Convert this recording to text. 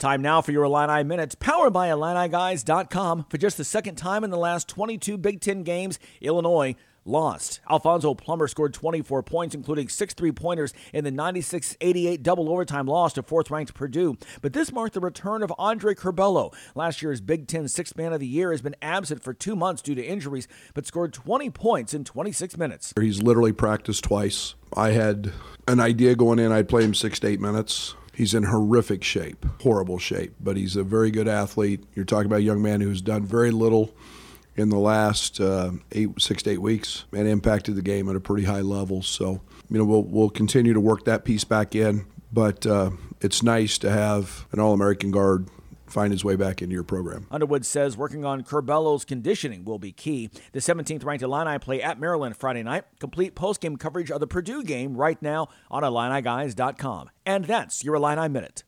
Time now for your Illini Minutes, powered by IlliniGuys.com. For just the second time in the last 22 Big Ten games, Illinois lost. Alfonso Plummer scored 24 points, including 6 3-pointers in the 96-88 double overtime loss to fourth-ranked Purdue. But this marked the return of Andre Curbelo. Last year's Big Ten Sixth Man of the Year has been absent for 2 months due to injuries, but scored 20 points in 26 minutes. He's literally practiced twice. I had an idea going in. I'd play him 6 to 8 minutes. He's in horrific shape, horrible shape, but he's a very good athlete. You're talking about a young man who's done very little in the last 6 to 8 weeks and impacted the game at a pretty high level. So, we'll continue to work that piece back in, but it's nice to have an All-American guard find his way back into your program. Underwood says working on Curbelo's conditioning will be key. The 17th-ranked Illini play at Maryland Friday night. Complete post-game coverage of the Purdue game right now on IlliniGuys.com. And that's your Illini Minute.